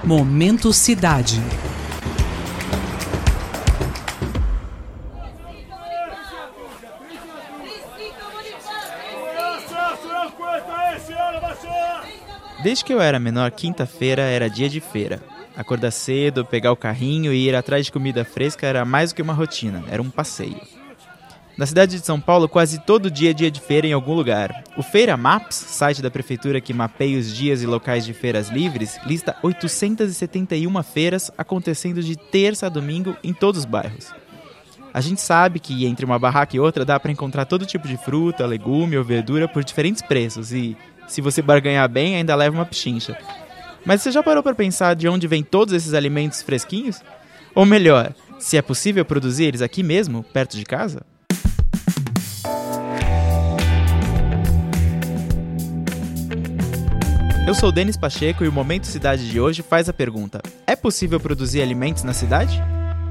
Momento Cidade. Desde que eu era menor, quinta-feira era dia de feira. Acordar cedo, pegar o carrinho e ir atrás de comida fresca era mais do que uma rotina, era um passeio. Na cidade de São Paulo, quase todo dia é dia de feira em algum lugar. O Feira Maps, site da prefeitura que mapeia os dias e locais de feiras livres, lista 871 feiras acontecendo de terça a domingo em todos os bairros. A gente sabe que entre uma barraca e outra dá para encontrar todo tipo de fruta, legume ou verdura por diferentes preços e, se você barganhar bem, ainda leva uma pichincha. Mas você já parou para pensar de onde vêm todos esses alimentos fresquinhos? Ou melhor, se é possível produzir eles aqui mesmo, perto de casa? Eu sou o Denis Pacheco e o Momento Cidade de hoje faz a pergunta: é possível produzir alimentos na cidade?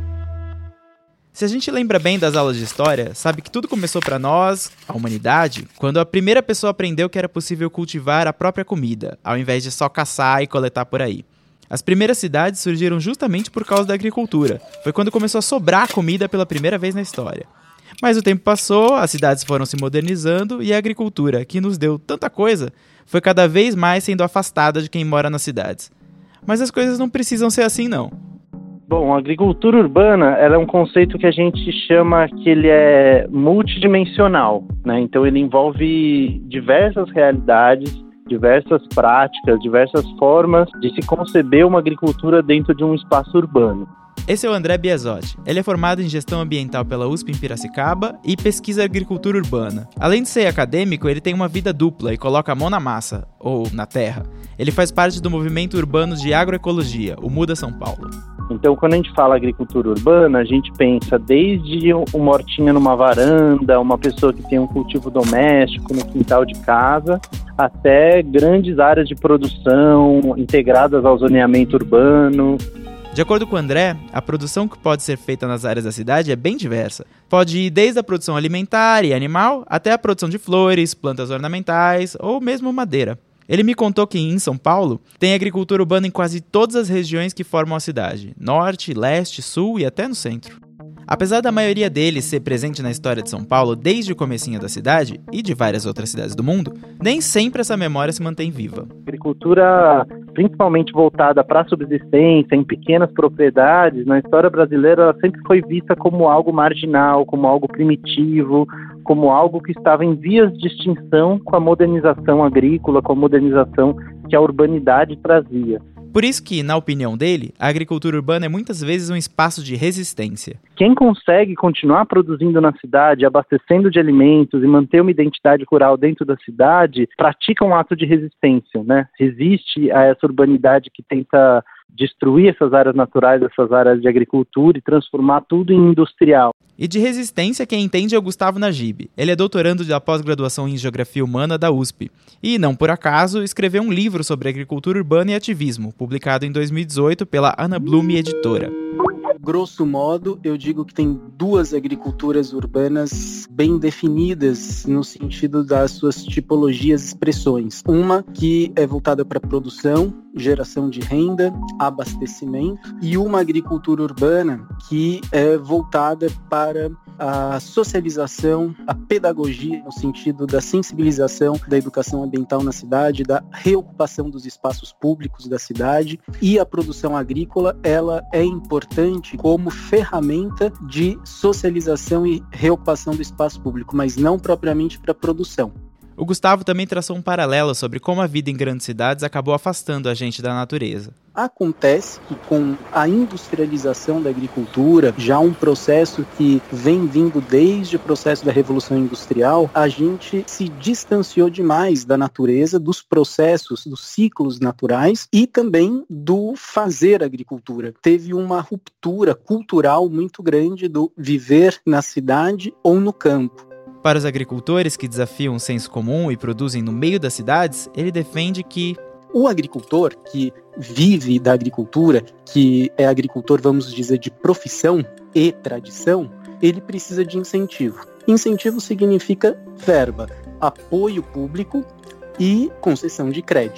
Se a gente lembra bem das aulas de história, sabe que tudo começou para nós, a humanidade, quando a primeira pessoa aprendeu que era possível cultivar a própria comida, ao invés de só caçar e coletar por aí. As primeiras cidades surgiram justamente por causa da agricultura. Foi quando começou a sobrar comida pela primeira vez na história. Mas o tempo passou, as cidades foram se modernizando e a agricultura, que nos deu tanta coisa, foi cada vez mais sendo afastada de quem mora nas cidades. Mas as coisas não precisam ser assim, não. Bom, a agricultura urbana ela é um conceito que a gente chama que ele é multidimensional, né? Então ele envolve diversas realidades, diversas práticas, diversas formas de se conceber uma agricultura dentro de um espaço urbano. Esse é o André Biasotti. Ele é formado em Gestão Ambiental pela USP em Piracicaba e pesquisa agricultura urbana. Além de ser acadêmico, ele tem uma vida dupla e coloca a mão na massa, ou na terra. Ele faz parte do movimento urbano de agroecologia, o Muda São Paulo. Então, quando a gente fala agricultura urbana, a gente pensa desde uma hortinha numa varanda, uma pessoa que tem um cultivo doméstico no quintal de casa, até grandes áreas de produção integradas ao zoneamento urbano. De acordo com o André, a produção que pode ser feita nas áreas da cidade é bem diversa. Pode ir desde a produção alimentar e animal até a produção de flores, plantas ornamentais ou mesmo madeira. Ele me contou que em São Paulo tem agricultura urbana em quase todas as regiões que formam a cidade, norte, leste, sul e até no centro. Apesar da maioria deles ser presente na história de São Paulo desde o comecinho da cidade e de várias outras cidades do mundo, nem sempre essa memória se mantém viva. Agricultura, principalmente voltada para a subsistência, em pequenas propriedades, na história brasileira ela sempre foi vista como algo marginal, como algo primitivo, como algo que estava em vias de extinção com a modernização agrícola, com a modernização que a urbanidade trazia. Por isso que, na opinião dele, a agricultura urbana é muitas vezes um espaço de resistência. Quem consegue continuar produzindo na cidade, abastecendo de alimentos e manter uma identidade rural dentro da cidade, pratica um ato de resistência, né? Resiste a essa urbanidade que tenta destruir essas áreas naturais, essas áreas de agricultura e transformar tudo em industrial. E de resistência quem entende é o Gustavo Najib. Ele é doutorando da pós-graduação em Geografia Humana da USP. E, não por acaso, escreveu um livro sobre agricultura urbana e ativismo, publicado em 2018 pela Ana Blume Editora. Grosso modo, eu digo que tem duas agriculturas urbanas bem definidas no sentido das suas tipologias e expressões. Uma que é voltada para produção, geração de renda, abastecimento, e uma agricultura urbana que é voltada para a socialização, a pedagogia, no sentido da sensibilização da educação ambiental na cidade, da reocupação dos espaços públicos da cidade, e a produção agrícola, ela é importante como ferramenta de socialização e reocupação do espaço público, mas não propriamente para a produção. O Gustavo também traçou um paralelo sobre como a vida em grandes cidades acabou afastando a gente da natureza. Acontece que com a industrialização da agricultura, já um processo que vem vindo desde o processo da Revolução Industrial, a gente se distanciou demais da natureza, dos processos, dos ciclos naturais e também do fazer agricultura. Teve uma ruptura cultural muito grande do viver na cidade ou no campo. Para os agricultores que desafiam o senso comum e produzem no meio das cidades, ele defende que o agricultor que vive da agricultura, que é agricultor, vamos dizer, de profissão e tradição, ele precisa de incentivo. Incentivo significa verba, apoio público e concessão de crédito.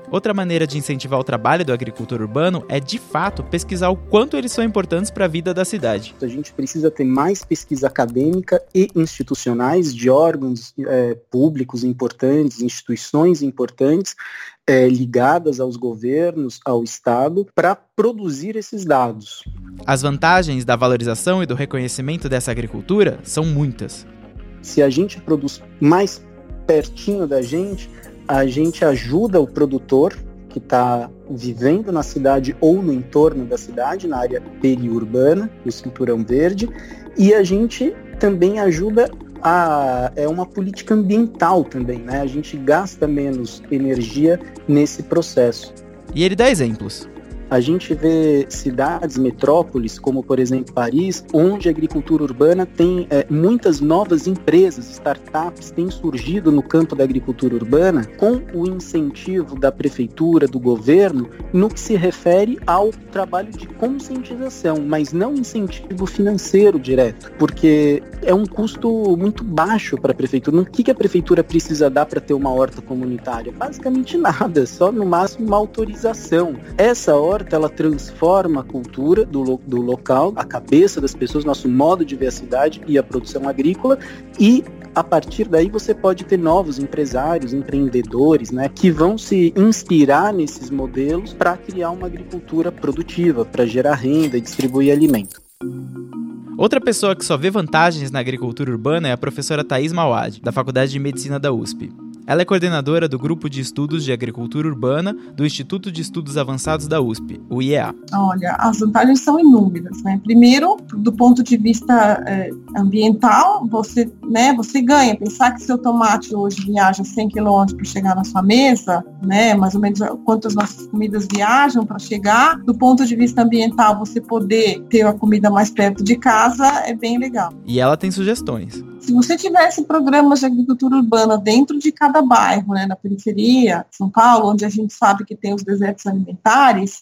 Outra maneira de incentivar o trabalho do agricultor urbano é, de fato, pesquisar o quanto eles são importantes para a vida da cidade. A gente precisa ter mais pesquisa acadêmica e institucionais de órgãos públicos importantes, instituições importantes, ligadas aos governos, ao Estado, para produzir esses dados. As vantagens da valorização e do reconhecimento dessa agricultura são muitas. Se a gente produz mais pertinho da gente, a gente ajuda o produtor que está vivendo na cidade ou no entorno da cidade, na área periurbana, o cinturão verde, e a gente também ajuda é uma política ambiental também, né? A gente gasta menos energia nesse processo. E ele dá exemplos. A gente vê cidades, metrópoles, como por exemplo Paris, onde a agricultura urbana tem muitas novas empresas, startups têm surgido no campo da agricultura urbana com o incentivo da prefeitura, do governo, no que se refere ao trabalho de conscientização, mas não incentivo financeiro direto, porque é um custo muito baixo para a prefeitura. O que a prefeitura precisa dar para ter uma horta comunitária? Basicamente nada, só no máximo uma autorização. Essa horta ela transforma a cultura do local, a cabeça das pessoas, nosso modo de ver a cidade e a produção agrícola, e a partir daí você pode ter novos empresários, empreendedores, né, que vão se inspirar nesses modelos para criar uma agricultura produtiva, para gerar renda e distribuir alimento. Outra pessoa que só vê vantagens na agricultura urbana é a professora Thaís Mauad, da Faculdade de Medicina da USP. Ela é coordenadora do Grupo de Estudos de Agricultura Urbana do Instituto de Estudos Avançados da USP, o IEA. Olha, as vantagens são inúmeras, né? Primeiro, do ponto de vista ambiental, você ganha. Pensar que seu tomate hoje viaja 100 km para chegar na sua mesa, né? Mais ou menos quantas nossas comidas viajam para chegar. Do ponto de vista ambiental, você poder ter a comida mais perto de casa é bem legal. E ela tem sugestões. Se você tivesse programas de agricultura urbana dentro de cada bairro, né, na periferia, São Paulo, onde a gente sabe que tem os desertos alimentares,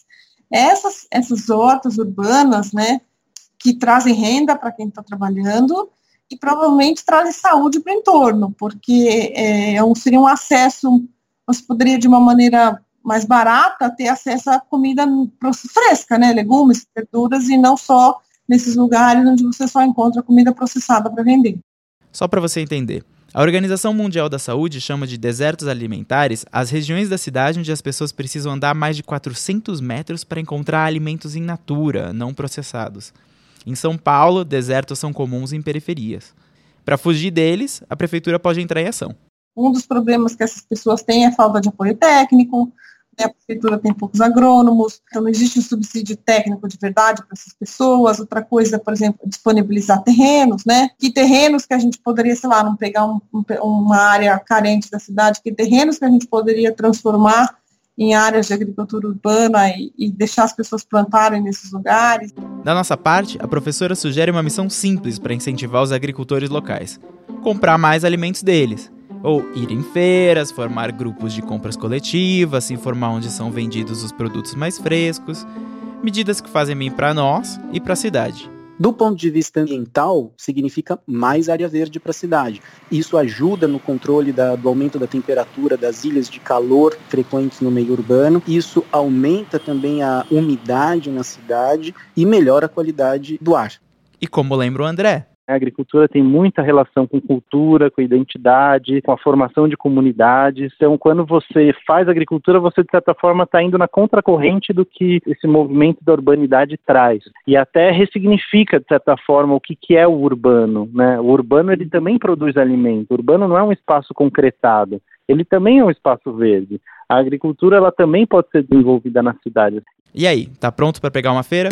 essas hortas urbanas, né, que trazem renda para quem está trabalhando e provavelmente trazem saúde para o entorno, porque seria um acesso, você poderia de uma maneira mais barata ter acesso à comida fresca, né, legumes, verduras, e não só nesses lugares onde você só encontra comida processada para vender. Só para você entender, a Organização Mundial da Saúde chama de desertos alimentares as regiões da cidade onde as pessoas precisam andar mais de 400 metros para encontrar alimentos in natura, não processados. Em São Paulo, desertos são comuns em periferias. Para fugir deles, a prefeitura pode entrar em ação. Um dos problemas que essas pessoas têm é a falta de apoio técnico, a prefeitura tem poucos agrônomos, então não existe um subsídio técnico de verdade para essas pessoas. Outra coisa, por exemplo, disponibilizar terrenos, né? Que terrenos que a gente poderia, sei lá, não pegar uma área carente da cidade, que terrenos que a gente poderia transformar em áreas de agricultura urbana e deixar as pessoas plantarem nesses lugares. Da nossa parte, a professora sugere uma missão simples para incentivar os agricultores locais: comprar mais alimentos deles. Ou ir em feiras, formar grupos de compras coletivas, se informar onde são vendidos os produtos mais frescos. Medidas que fazem bem para nós e para a cidade. Do ponto de vista ambiental, significa mais área verde para a cidade. Isso ajuda no controle do aumento da temperatura das ilhas de calor frequentes no meio urbano. Isso aumenta também a umidade na cidade e melhora a qualidade do ar. E como lembra o André, a agricultura tem muita relação com cultura, com identidade, com a formação de comunidades. Então, quando você faz agricultura, você, de certa forma, está indo na contracorrente do que esse movimento da urbanidade traz. E até ressignifica, de certa forma, o que é o urbano, né? O urbano, ele também produz alimento. O urbano não é um espaço concretado. Ele também é um espaço verde. A agricultura, ela também pode ser desenvolvida na cidade. E aí, tá pronto para pegar uma feira?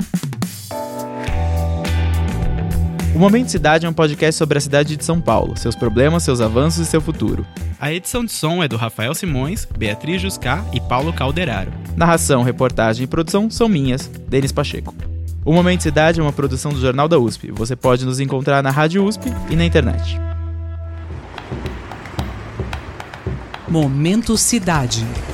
O Momento Cidade é um podcast sobre a cidade de São Paulo, seus problemas, seus avanços e seu futuro. A edição de som é do Rafael Simões, Beatriz Juscá e Paulo Calderaro. Narração, reportagem e produção são minhas, Denis Pacheco. O Momento Cidade é uma produção do Jornal da USP. Você pode nos encontrar na Rádio USP e na internet. Momento Cidade.